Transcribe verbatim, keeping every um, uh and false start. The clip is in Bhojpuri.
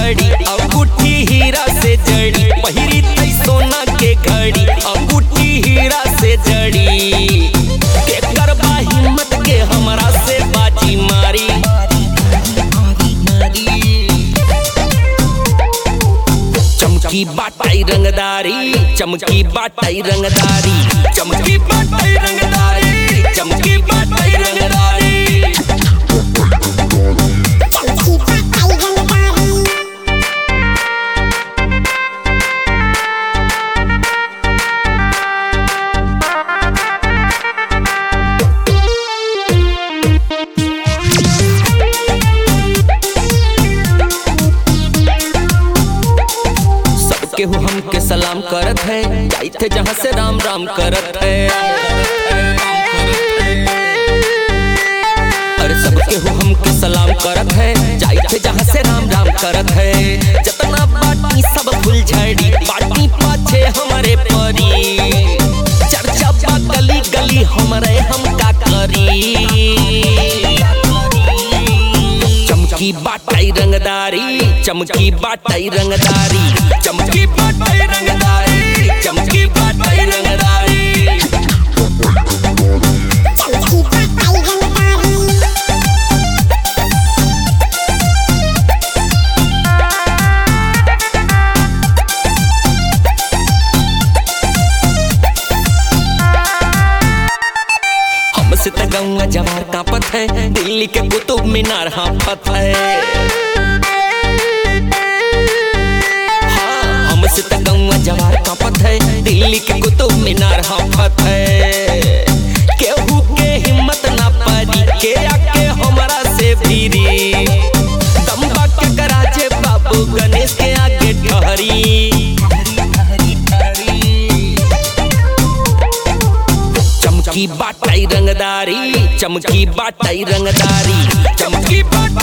घड़ी अंगूठी हीरा से जड़ी पहिरी तई सोना के घड़ी अंगूठी हीरा से जड़ी के करबा हिम्मत के हमरा से बाजी मारी चमकी बाटाई रंगदारी चमकी बाटाई रंगदारी चमकी बाटाई रंगदारी चमकी बाटाई रंगदारी केहू हमके सलाम करत है जाई थे जहाँ से राम राम करत है अरे सब केहू हमके सलाम करत है जाई थे जहाँ से राम राम करत है जतना बाटी सब फूल झड़ी बाटी पाछे हमारे परी चर्चा बा गली गली हमरे हम का करी चमकी बाटाई रंगदारी चमकी बाटाई रंगदारी चमकी बाटाई रंगदारी चमकी बाटाई रंगदारी हमसे त गौवा जवार कांपत है दिल्ली के कुतुब मीनार हांफत है हाँ हमसे त गौवा जवार कांपत है दिल्ली के कुतुब मीनार हांफत है केहू के हिम्मत ना पड़ी के आके हमरा से भीरी दम्बा के कराजे बाबू गणेश के आगे ठहरी चमकी बाटाई रंगदारी चमकी बाटाई रंगदारी चमकी बाटाई